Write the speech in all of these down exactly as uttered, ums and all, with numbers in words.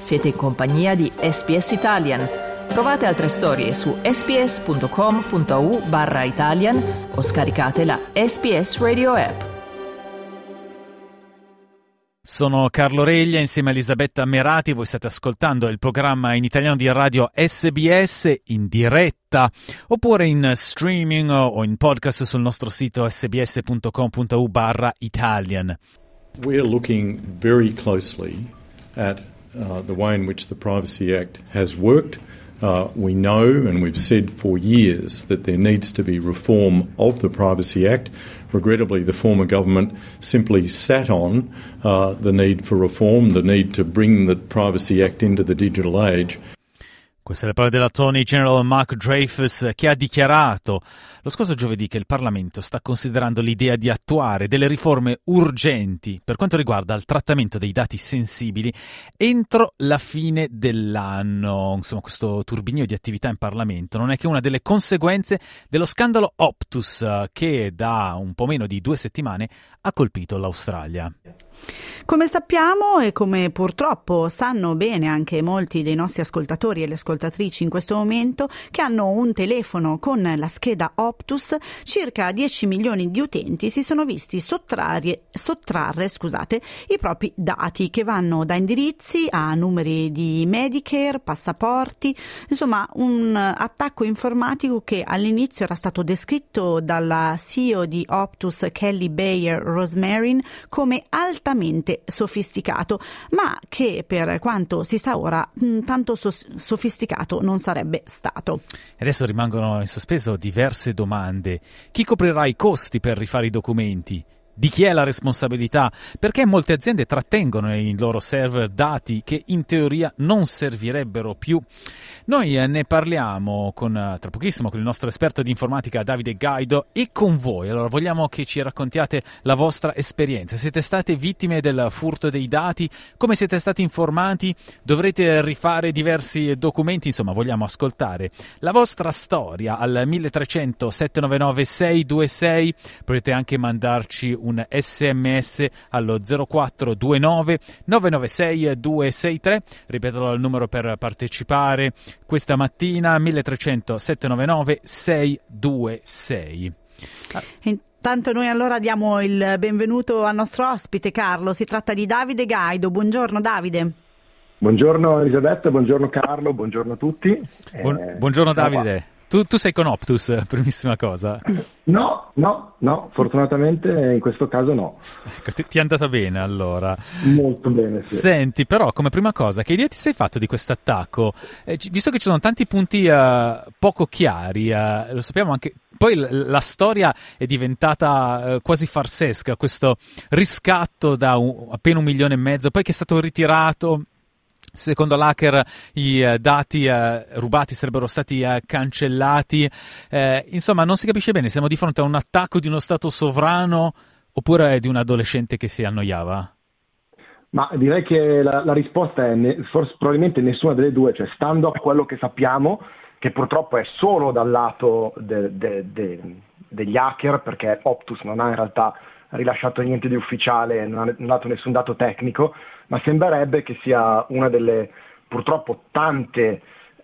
Siete in compagnia di S B S Italian. Trovate altre storie su sbs.com.au barra Italian o scaricate la S B S Radio app. Sono Carlo Reglia insieme a Elisabetta Merati. Voi state ascoltando il programma in italiano di radio S B S in diretta oppure in streaming o in podcast sul nostro sito sbs.com.au barra Italian. We're looking very closely at uh, the way in which the Privacy Act has worked. Uh, we know and we've said for years that there needs to be reform of the Privacy Act. Regrettably, the former government simply sat on uh, the need for reform, the need to bring the Privacy Act into the digital age. Queste le parole dell'Attorney General Mark Dreyfus, che ha dichiarato lo scorso giovedì che il Parlamento sta considerando l'idea di attuare delle riforme urgenti per quanto riguarda il trattamento dei dati sensibili entro la fine dell'anno. Insomma, questo turbinio di attività in Parlamento non è che una delle conseguenze dello scandalo Optus, che da un po' meno di due settimane ha colpito l'Australia. Come sappiamo e come purtroppo sanno bene anche molti dei nostri ascoltatori e le ascoltatrici in questo momento che hanno un telefono con la scheda Optus, circa dieci milioni di utenti si sono visti sottrarre, sottrarre scusate, i propri dati che vanno da indirizzi a numeri di Medicare, passaporti, insomma un attacco informatico che all'inizio era stato descritto dalla C E O di Optus Kelly Bayer Rosmarin come altamente sofisticato, ma che per quanto si sa ora mh, tanto so- sofisticato non sarebbe stato. Adesso rimangono in sospeso diverse domande. Chi coprirà i costi per rifare i documenti? Di chi è la responsabilità? Perché molte aziende trattengono nei loro server dati che in teoria non servirebbero più? Noi ne parliamo con, tra pochissimo con il nostro esperto di informatica Davide Gaido e con voi. Allora vogliamo che ci raccontiate la vostra esperienza. Siete state vittime del furto dei dati? Come siete stati informati? Dovrete rifare diversi documenti? Insomma, vogliamo ascoltare la vostra storia al uno tre zero zero sette nove nove sei due sei. Potete anche mandarci un sms allo zero quattro due nove nove nove sei due sei tre. Ripeto il numero per partecipare questa mattina: uno tre zero zero sette nove nove sei due sei. Intanto noi allora diamo il benvenuto al nostro ospite Carlo. Si tratta di Davide Gaido. Buongiorno Davide. Buongiorno Elisabetta, buongiorno Carlo, buongiorno a tutti. Buon, eh, buongiorno Davide. Tu, tu sei con Optus, primissima cosa. No, no, no, fortunatamente in questo caso no. Ecco, ti, ti è andata bene allora. Molto bene, sì. Senti, però, come prima cosa, che idea ti sei fatto di questo attacco? Eh, visto che ci sono tanti punti uh, poco chiari, uh, lo sappiamo anche... Poi l- la storia è diventata uh, quasi farsesca, questo riscatto da un, appena un milione e mezzo, poi che è stato ritirato... Secondo l'hacker i uh, dati uh, rubati sarebbero stati uh, cancellati, eh, insomma non si capisce bene, siamo di fronte a un attacco di uno stato sovrano oppure di un adolescente che si annoiava? Ma direi che la, la risposta è ne, forse probabilmente nessuna delle due, cioè stando a quello che sappiamo, che purtroppo è solo dal lato de, de, de, degli hacker, perché Optus non ha in realtà rilasciato niente di ufficiale, non ha, non ha dato nessun dato tecnico, ma sembrerebbe che sia una delle purtroppo tante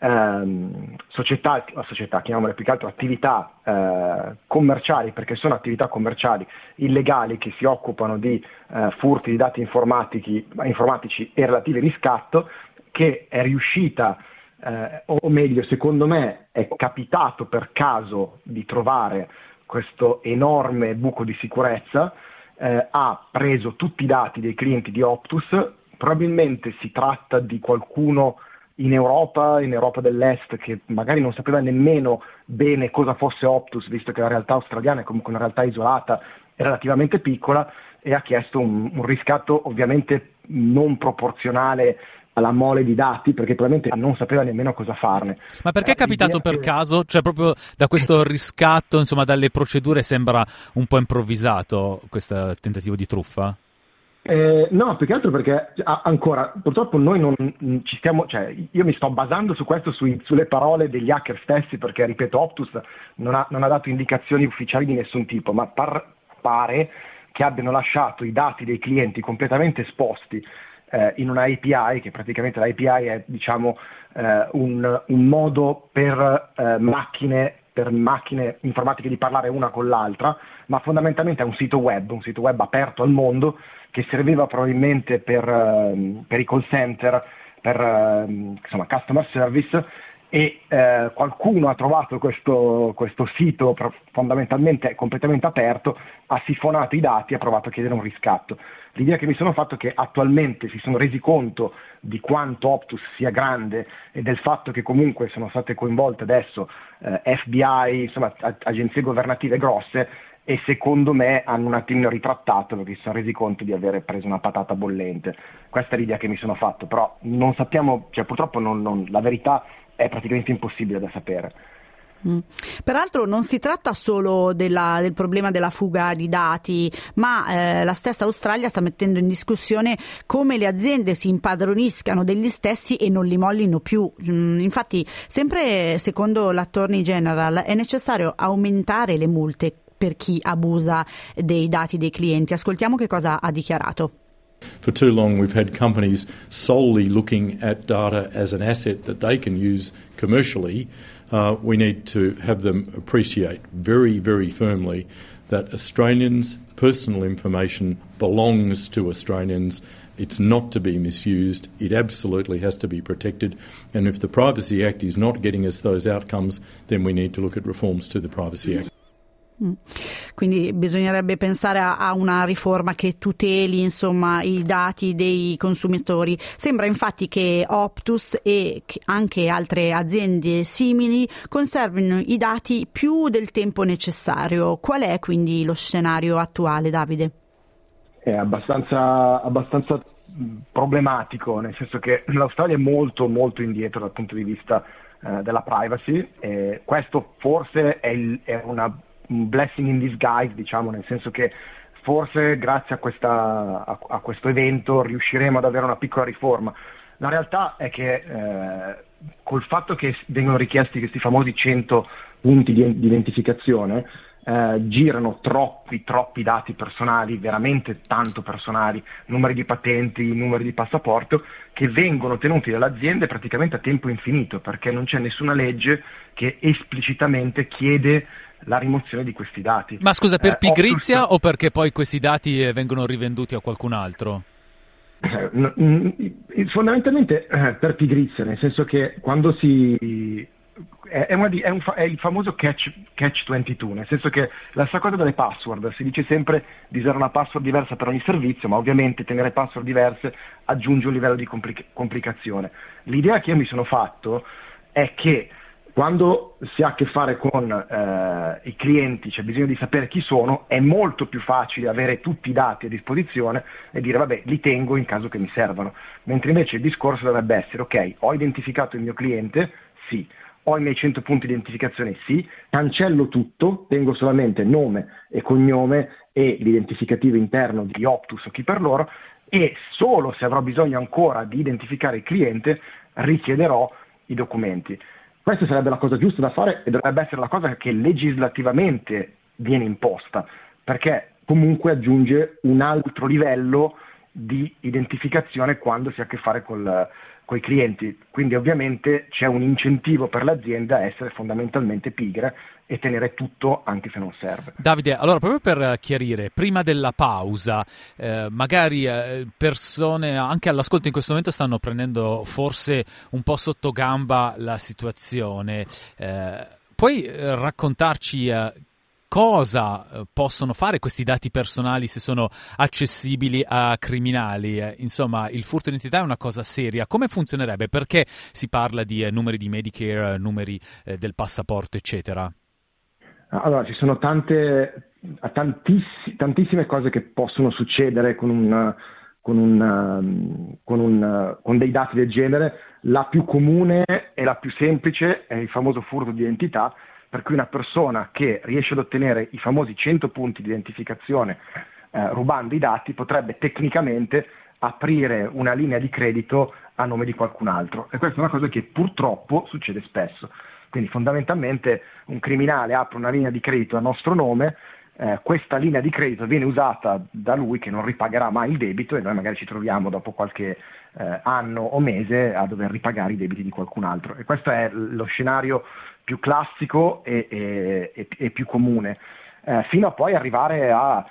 ehm, società, società, chiamiamole più che altro attività eh, commerciali, perché sono attività commerciali illegali che si occupano di eh, furti di dati informatici, informatici e relativi riscatto, che è riuscita, eh, o meglio secondo me è capitato per caso di trovare questo enorme buco di sicurezza. Eh, ha preso tutti i dati dei clienti di Optus, probabilmente si tratta di qualcuno in Europa, in Europa dell'Est, che magari non sapeva nemmeno bene cosa fosse Optus, visto che la realtà australiana è comunque una realtà isolata e relativamente piccola, e ha chiesto un, un riscatto ovviamente non proporzionale alla mole di dati, perché probabilmente non sapeva nemmeno cosa farne. Ma perché è capitato per che... caso? Cioè proprio da questo riscatto, insomma dalle procedure, sembra un po' improvvisato questo tentativo di truffa? Eh, no, più che altro perché ancora purtroppo noi non ci stiamo, cioè io mi sto basando su questo, sui, sulle parole degli hacker stessi, perché ripeto Optus non ha, non ha dato indicazioni ufficiali di nessun tipo, ma par, pare che abbiano lasciato i dati dei clienti completamente esposti eh, in una A P I, che praticamente l'A P I è diciamo eh, un, un modo per eh, macchine per macchine informatiche di parlare una con l'altra, ma fondamentalmente è un sito web, un sito web aperto al mondo che serviva probabilmente per, uh, per i call center, per uh, insomma, customer service, e uh, qualcuno ha trovato questo, questo sito fondamentalmente completamente aperto, ha sifonato i dati e ha provato a chiedere un riscatto. L'idea che mi sono fatto è che attualmente si sono resi conto di quanto Optus sia grande e del fatto che comunque sono state coinvolte adesso eh, F B I, insomma ag- agenzie governative grosse, e secondo me hanno un attimino ritrattato perché si sono resi conto di aver preso una patata bollente. Questa è l'idea che mi sono fatto, però non sappiamo, cioè purtroppo non, non, la verità è praticamente impossibile da sapere. Mm. Peraltro non si tratta solo della, del problema della fuga di dati, ma eh, la stessa Australia sta mettendo in discussione come le aziende si impadroniscano degli stessi e non li mollino più. Mm, infatti, sempre secondo l'Attorney General, è necessario aumentare le multe per chi abusa dei dati dei clienti. Ascoltiamo che cosa ha dichiarato. For too long we've had companies solely looking at data as an asset that they can use commercially. Uh, we need to have them appreciate very, very firmly that Australians' personal information belongs to Australians. It's not to be misused. It absolutely has to be protected. And if the Privacy Act is not getting us those outcomes, then we need to look at reforms to the Privacy Act. Quindi bisognerebbe pensare a, a una riforma che tuteli insomma i dati dei consumatori. Sembra infatti che Optus e anche altre aziende simili conservino i dati più del tempo necessario. Qual è quindi lo scenario attuale, Davide? È abbastanza, abbastanza problematico, nel senso che l'Australia è molto molto indietro dal punto di vista eh, della privacy, e questo forse è, il, è una un blessing in disguise, diciamo, nel senso che forse grazie a, questa, a, a questo evento riusciremo ad avere una piccola riforma. La realtà è che eh, col fatto che vengono richiesti questi famosi cento punti di, di identificazione, eh, girano troppi, troppi dati personali, veramente tanto personali, numeri di patenti, numeri di passaporto, che vengono tenuti dalle aziende praticamente a tempo infinito, perché non c'è nessuna legge che esplicitamente chiede la rimozione di questi dati. Ma scusa, per eh, pigrizia Optus... o perché poi questi dati vengono rivenduti a qualcun altro? Eh, fondamentalmente eh, per pigrizia, nel senso che quando si è, è, una di, è, un, è il famoso catch, catch ventidue, nel senso che la stessa cosa delle password, si dice sempre di usare una password diversa per ogni servizio, ma ovviamente tenere password diverse aggiunge un livello di complica- complicazione. L'idea che io mi sono fatto è che quando si ha a che fare con eh, i clienti, c'è bisogno di sapere chi sono, è molto più facile avere tutti i dati a disposizione e dire vabbè, li tengo in caso che mi servano, mentre invece il discorso dovrebbe essere ok, ho identificato il mio cliente, sì, ho i miei cento punti di identificazione, sì, cancello tutto, tengo solamente nome e cognome e l'identificativo interno di Optus o chi per loro, e solo se avrò bisogno ancora di identificare il cliente richiederò i documenti. Questa sarebbe la cosa giusta da fare e dovrebbe essere la cosa che legislativamente viene imposta, perché comunque aggiunge un altro livello di identificazione quando si ha a che fare col, coi clienti. Quindi ovviamente c'è un incentivo per l'azienda a essere fondamentalmente pigre e tenere tutto anche se non serve. Davide, allora proprio per chiarire, prima della pausa, eh, magari eh, persone anche all'ascolto in questo momento stanno prendendo forse un po' sotto gamba la situazione. Eh, puoi eh, raccontarci eh, cosa eh, possono fare questi dati personali se sono accessibili a criminali? Eh, insomma, il furto di identità è una cosa seria. Come funzionerebbe? Perché si parla di eh, numeri di Medicare, numeri eh, del passaporto, eccetera? Allora, ci sono tante, tantiss- tantissime cose che possono succedere con, un, con, un, con, un, con dei dati del genere. La più comune e la più semplice è il famoso furto di identità, per cui una persona che riesce ad ottenere i famosi cento punti di identificazione eh, rubando i dati potrebbe tecnicamente aprire una linea di credito a nome di qualcun altro, e questa è una cosa che purtroppo succede spesso. Quindi fondamentalmente un criminale apre una linea di credito a nostro nome, eh, questa linea di credito viene usata da lui che non ripagherà mai il debito, e noi magari ci troviamo dopo qualche eh, anno o mese a dover ripagare i debiti di qualcun altro. E questo è lo scenario più classico e, e, e, e più comune, eh, fino a poi arrivare a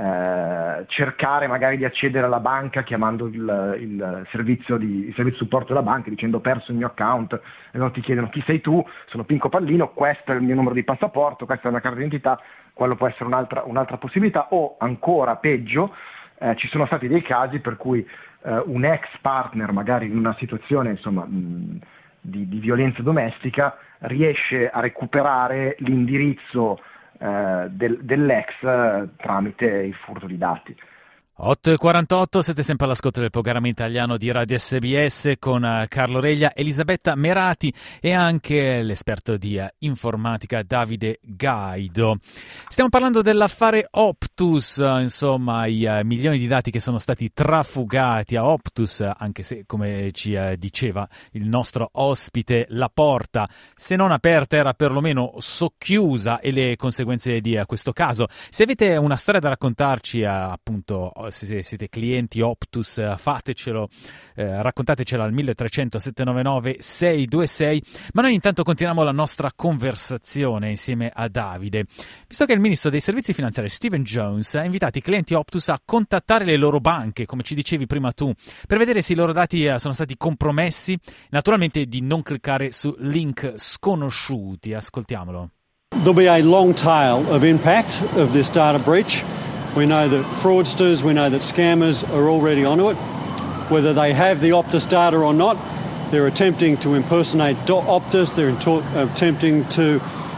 eh, cercare magari di accedere alla banca chiamando il, il servizio di il servizio supporto della banca dicendo: ho perso il mio account, e loro ti chiedono: chi sei tu? Sono Pinco Pallino, questo è il mio numero di passaporto, questa è una carta d'identità. Quello può essere un'altra, un'altra possibilità. O ancora peggio, eh, ci sono stati dei casi per cui eh, un ex partner, magari in una situazione insomma mh, di, di violenza domestica, riesce a recuperare l'indirizzo eh, del, dell'ex eh, tramite il furto di dati. otto e quarantotto, siete sempre all'ascolto del programma italiano di Radio S B S con Carlo Reglia, Elisabetta Merati e anche l'esperto di informatica Davide Gaido. Stiamo parlando dell'affare Optus, insomma i milioni di dati che sono stati trafugati a Optus, anche se, come ci diceva il nostro ospite, la porta, se non aperta, era perlomeno socchiusa, e le conseguenze di questo caso. Se avete una storia da raccontarci, appunto, se siete clienti Optus, fatecelo, eh, raccontatecela al uno tre zero zero sette nove nove sei due sei. Ma noi intanto continuiamo la nostra conversazione insieme a Davide, visto che il ministro dei servizi finanziari Stephen Jones ha invitato i clienti Optus a contattare le loro banche, come ci dicevi prima tu, per vedere se i loro dati sono stati compromessi, naturalmente di non cliccare su link sconosciuti. Ascoltiamolo. There'll be a long tail of impact of this data breach. We know that fraudsters, we know that scammers are already onto it. Whether they have the Optus data or not, they're attempting to impersonate Optus, they're into- attempting to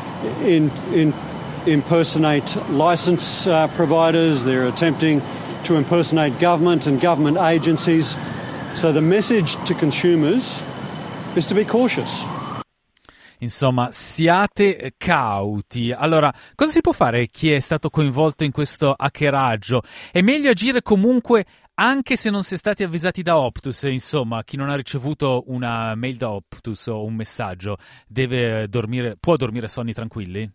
in, in, impersonate license uh, providers, they're attempting to impersonate government and government agencies. So the message to consumers is to be cautious. Insomma, siate cauti. Allora, cosa si può fare chi è stato coinvolto in questo hackeraggio? È meglio agire comunque anche se non si è stati avvisati da Optus. Insomma, chi non ha ricevuto una mail da Optus o un messaggio deve dormire, può dormire sonni tranquilli?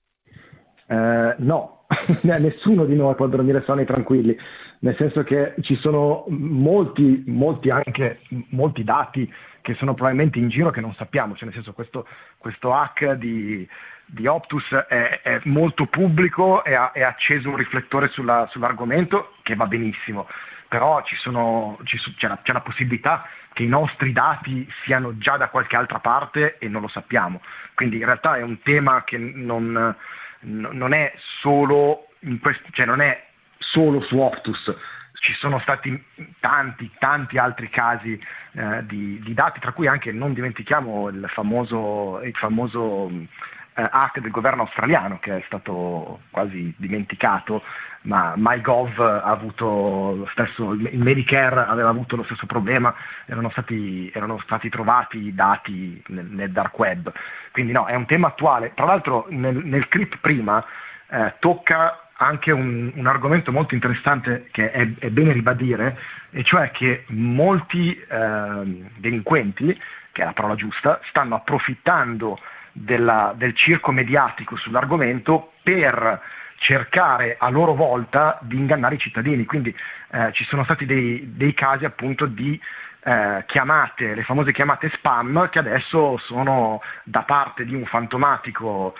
Eh, no, nessuno di noi può dormire sonni tranquilli, nel senso che ci sono molti, molti anche molti dati che sono probabilmente in giro che non sappiamo, cioè nel senso questo, questo hack di, di Optus è, è molto pubblico e ha, è acceso un riflettore sulla, sull'argomento, che va benissimo, però ci sono, ci, c'è, la, c'è la possibilità che i nostri dati siano già da qualche altra parte e non lo sappiamo, quindi in realtà è un tema che non, non è solo in questo, cioè non è solo su Optus. Ci sono stati tanti, tanti altri casi eh, di, di dati, tra cui anche, non dimentichiamo, il famoso, il famoso eh, hack del governo australiano, che è stato quasi dimenticato, ma MyGov ha avuto lo stesso, il Medicare aveva avuto lo stesso problema, erano stati, erano stati trovati dati nel, nel dark web. Quindi no, è un tema attuale. Tra l'altro nel, nel clip prima eh, tocca anche un, un argomento molto interessante che è, è bene ribadire, e cioè che molti eh, delinquenti, che è la parola giusta, stanno approfittando della, del circo mediatico sull'argomento per cercare a loro volta di ingannare i cittadini. Quindi eh, ci sono stati dei, dei casi appunto di eh, chiamate, le famose chiamate spam, che adesso sono da parte di un fantomatico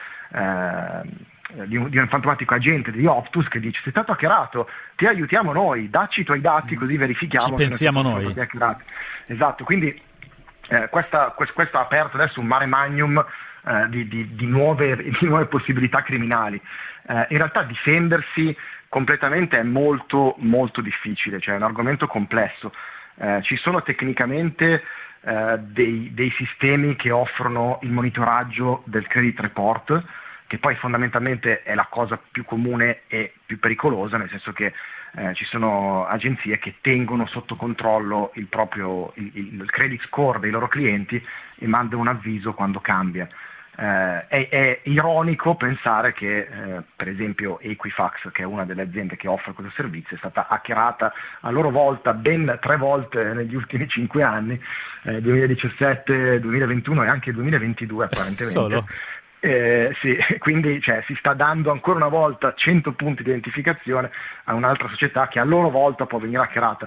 eh, Di un, di un fantomatico agente di Optus che dice: sei stato hackerato, ti aiutiamo noi, dacci i tuoi dati così verifichiamo. Ci pensiamo noi. Esatto, quindi eh, questa, questo, questo ha aperto adesso un mare magnum eh, di, di, di, nuove, di nuove possibilità criminali. Eh, in realtà difendersi completamente è molto molto difficile, cioè è un argomento complesso. Eh, ci sono tecnicamente eh, dei, dei sistemi che offrono il monitoraggio del credit report, che poi fondamentalmente è la cosa più comune e più pericolosa, nel senso che eh, ci sono agenzie che tengono sotto controllo il proprio il, il credit score dei loro clienti e mandano un avviso quando cambia. Eh, è, è ironico pensare che eh, per esempio Equifax, che è una delle aziende che offre questo servizio, è stata hackerata a loro volta ben tre volte negli ultimi cinque anni, eh, duemiladiciassette, duemilaventuno e anche duemilaventidue apparentemente. Solo? Eh, sì, quindi cioè, si sta dando ancora una volta cento punti di identificazione a un'altra società che a loro volta può venire hackerata.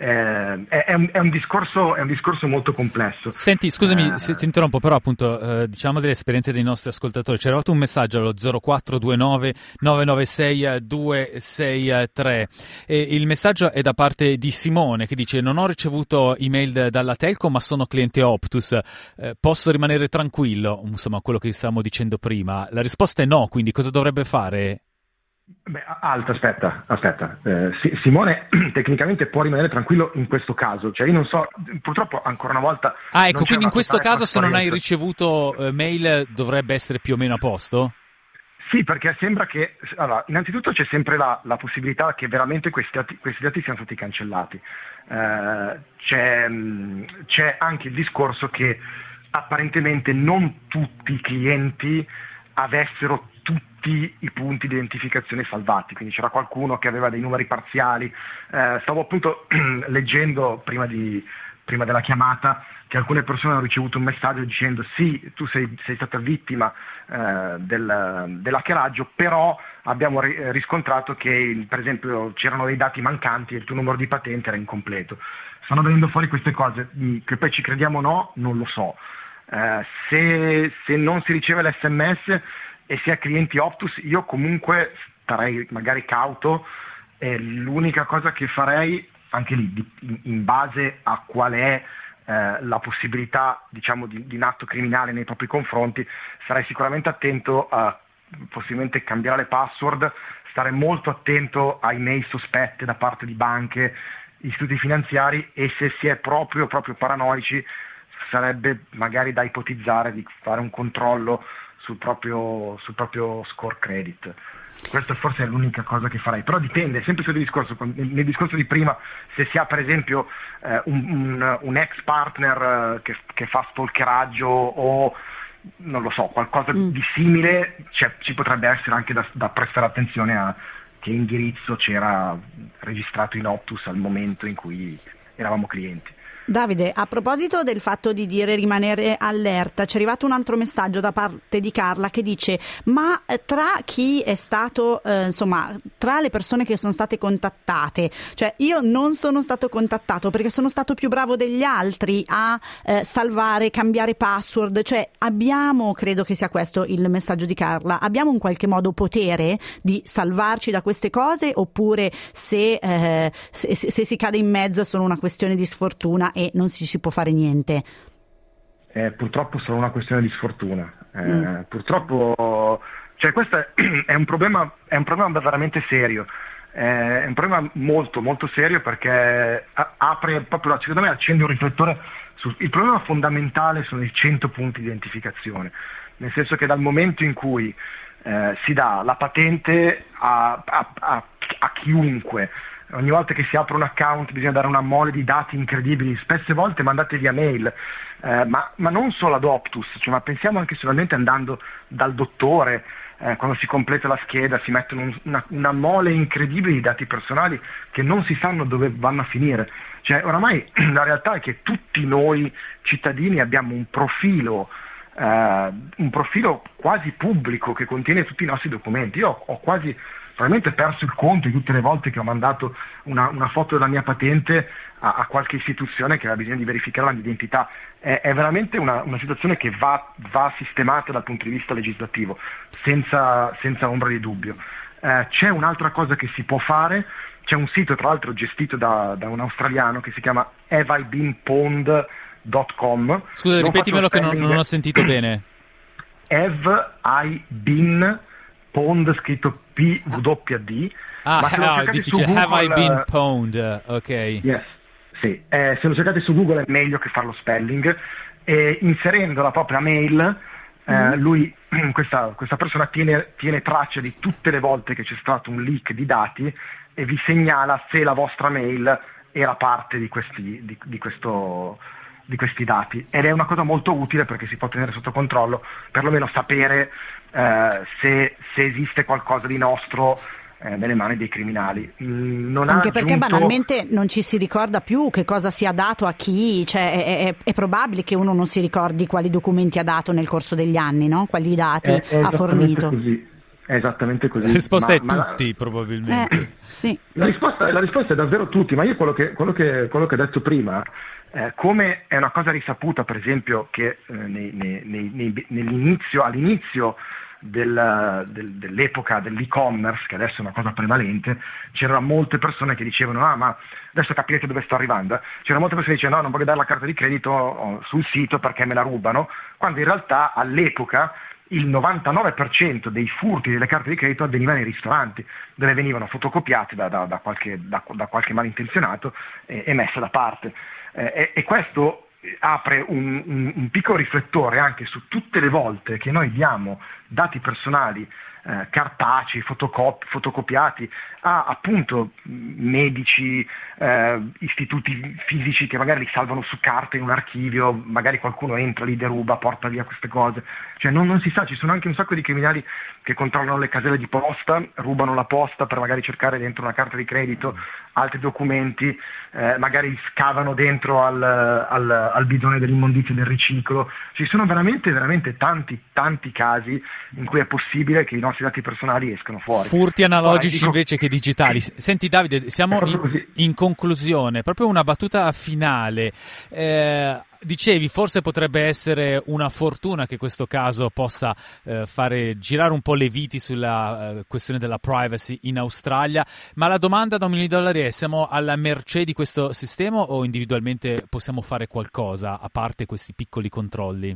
Eh, è, è, un, è, un discorso, è un discorso molto complesso. Senti, scusami eh, se ti interrompo, però appunto eh, diciamo delle esperienze dei nostri ascoltatori. C'è arrivato un messaggio allo zero quattro due nove nove nove sei due sei tre e il messaggio è da parte di Simone che dice: non ho ricevuto email dalla telco ma sono cliente Optus, eh, posso rimanere tranquillo? Insomma, quello che stavamo dicendo prima. La risposta è no, quindi cosa dovrebbe fare? Beh, alto, aspetta, aspetta. Eh, Simone tecnicamente può rimanere tranquillo in questo caso, cioè io non so, purtroppo ancora una volta... Ah, ecco, quindi in questo caso se non hai ricevuto eh, mail dovrebbe essere più o meno a posto? Sì, perché sembra che, allora, innanzitutto c'è sempre la, la possibilità che veramente questi dati, questi dati siano stati cancellati. Eh, c'è, c'è anche il discorso che apparentemente non tutti i clienti avessero tutti i punti di identificazione salvati, quindi c'era qualcuno che aveva dei numeri parziali. Eh, stavo appunto leggendo prima, di, prima della chiamata che alcune persone hanno ricevuto un messaggio dicendo sì, tu sei, sei stata vittima eh, del, dell'hackeraggio, però abbiamo ri- riscontrato che per esempio c'erano dei dati mancanti e il tuo numero di patente era incompleto. Stanno venendo fuori queste cose, che poi ci crediamo o no, non lo so. Eh, se, se non si riceve l'esse emme esse e si è clienti Optus, io comunque starei magari cauto, e l'unica cosa che farei anche lì di, in, in base a qual è eh, la possibilità, diciamo, di, di un atto criminale nei propri confronti, sarei sicuramente attento a possibilmente cambiare le password, stare molto attento ai mail sospette da parte di banche, istituti finanziari, e se si è proprio proprio paranoici sarebbe magari da ipotizzare di fare un controllo sul proprio, sul proprio score credit. Questa forse è l'unica cosa che farei, però dipende, sempre sul discorso, nel discorso di prima, se si ha per esempio eh, un, un, un ex partner eh, che, che fa stalkeraggio o non lo so, qualcosa mm. di simile, cioè, ci potrebbe essere anche da, da prestare attenzione a che indirizzo c'era registrato in Optus al momento in cui eravamo clienti. Davide, a proposito del fatto di dire rimanere allerta, ci è arrivato un altro messaggio da parte di Carla che dice: ma tra chi è stato, eh, insomma, tra le persone che sono state contattate, cioè io non sono stato contattato perché sono stato più bravo degli altri a eh, salvare, cambiare password, cioè abbiamo, credo che sia questo il messaggio di Carla, abbiamo in qualche modo potere di salvarci da queste cose, oppure se, eh, se, se si cade in mezzo è solo una questione di sfortuna e non si, si può fare niente? Eh, purtroppo è solo una questione di sfortuna. Eh, mm. Purtroppo, cioè questo è, è un problema, è un problema veramente serio. Eh, è un problema molto molto serio perché apre proprio, secondo me accende un riflettore sul, il problema fondamentale sono i cento punti di identificazione, nel senso che dal momento in cui eh, si dà la patente a, a, a, a chiunque, ogni volta che si apre un account bisogna dare una mole di dati incredibili, spesse volte mandate via mail, eh, ma, ma non solo ad Optus, cioè, ma pensiamo anche solamente andando dal dottore, eh, quando si completa la scheda si mettono un, una, una mole incredibile di dati personali che non si sanno dove vanno a finire. Cioè, oramai la realtà è che tutti noi cittadini abbiamo un profilo, eh, un profilo quasi pubblico che contiene tutti i nostri documenti. Io ho, ho quasi probabilmente perso il conto di tutte le volte che ho mandato una, una foto della mia patente a, a qualche istituzione che aveva bisogno di verificare la mia identità. È, è veramente una, una situazione che va, va sistemata dal punto di vista legislativo, senza, senza ombra di dubbio. Eh, c'è un'altra cosa che si può fare, c'è un sito tra l'altro gestito da, da un australiano che si chiama have I been pwned dot com. Scusa, ripetimelo che non, non ho sentito bene. Have I been pwned, scritto P W D. Ah, ma se lo ah difficile. Google, have I been pwned, ok. Yes, sì. Eh, se lo cercate su Google è meglio che farlo spelling. E inserendo la propria mail, eh, mm. lui, questa, questa persona tiene, tiene traccia di tutte le volte che c'è stato un leak di dati e vi segnala se la vostra mail era parte di questi, di, di questo, di questi dati. Ed è una cosa molto utile perché si può tenere sotto controllo, perlomeno sapere Uh, se, se esiste qualcosa di nostro eh, nelle mani dei criminali. Mm, non Anche ha perché aggiunto... banalmente non ci si ricorda più che cosa sia dato a chi, cioè è, è, è probabile che uno non si ricordi quali documenti ha dato nel corso degli anni, no? Quali dati è, è ha fornito. Così. È esattamente così. La risposta ma, è ma tutti, la... probabilmente. Eh, sì. La risposta, la risposta è davvero tutti, ma io quello che, quello che, quello che ho detto prima, eh, come è una cosa risaputa, per esempio, che eh, nei, nei, nei, nell'inizio, all'inizio del, del, dell'epoca dell'e-commerce, che adesso è una cosa prevalente, c'erano molte persone che dicevano ah ma adesso capirete dove sto arrivando, eh? c'erano molte persone che dicevano no, non voglio dare la carta di credito oh, sul sito perché me la rubano, quando in realtà all'epoca il novantanove per cento dei furti delle carte di credito avveniva nei ristoranti, dove venivano fotocopiate da, da, da, qualche, da, da qualche malintenzionato e, e messe da parte. Eh, e, e questo apre un, un, un piccolo riflettore anche su tutte le volte che noi diamo dati personali eh, cartacei, fotocop- fotocopiati a appunto medici, eh, istituti fisici che magari li salvano su carta in un archivio, magari qualcuno entra, li deruba, porta via queste cose, cioè non, non si sa, ci sono anche un sacco di criminali che controllano le caselle di posta, rubano la posta per magari cercare dentro una carta di credito, altri documenti, eh, magari scavano dentro al, al, al bidone dell'immondizia del riciclo, ci sono veramente veramente tanti tanti casi in cui è possibile che i nostri dati personali escano fuori. Furti analogici dico... invece che digitali. Senti Davide, siamo in, in conclusione, proprio una battuta finale. Eh, dicevi, forse potrebbe essere una fortuna che questo caso possa eh, fare girare un po' le viti sulla eh, questione della privacy in Australia, ma la domanda da un milione di dollari è: siamo alla mercé di questo sistema o individualmente possiamo fare qualcosa a parte questi piccoli controlli?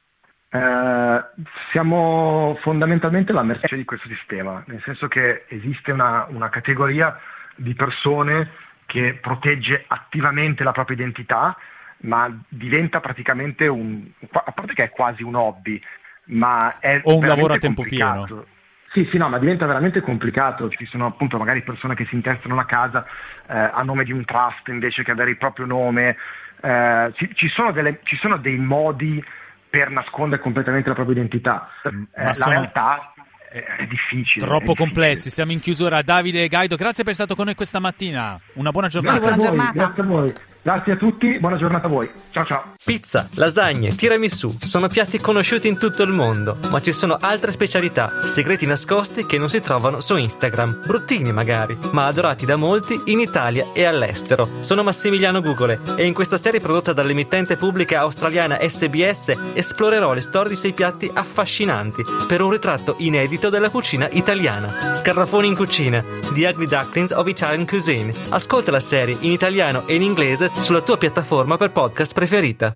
Eh, siamo fondamentalmente alla mercé di questo sistema, nel senso che esiste una, una categoria di persone che protegge attivamente la propria identità, ma diventa praticamente un, a parte che è quasi un hobby, ma è o un lavoro a tempo complicato. pieno. Sì, sì, no, ma diventa veramente complicato. Ci sono appunto magari persone che si intestano una casa eh, a nome di un trust invece che avere il proprio nome. Eh, ci, ci, sono delle, ci sono dei modi per nascondere completamente la propria identità. Eh, la sono... realtà è, è difficile. Troppo è difficile. complessi. Siamo in chiusura. Davide Gaido, grazie per essere stato con noi questa mattina. Una buona giornata. Grazie, buona a voi, giornata. grazie a voi. Grazie a tutti, buona giornata a voi. Ciao ciao. Pizza, lasagne, tiramisù sono piatti conosciuti in tutto il mondo, ma ci sono altre specialità, segreti nascosti che non si trovano su Instagram. Bruttini magari, ma adorati da molti in Italia e all'estero. Sono Massimiliano Gugole e in questa serie prodotta dall'emittente pubblica australiana S B S esplorerò le storie di sei piatti affascinanti per un ritratto inedito della cucina italiana. Scarrafoni in cucina, The Ugly Ducklings of Italian Cuisine. Ascolta la serie in italiano e in inglese sulla tua piattaforma per podcast preferita.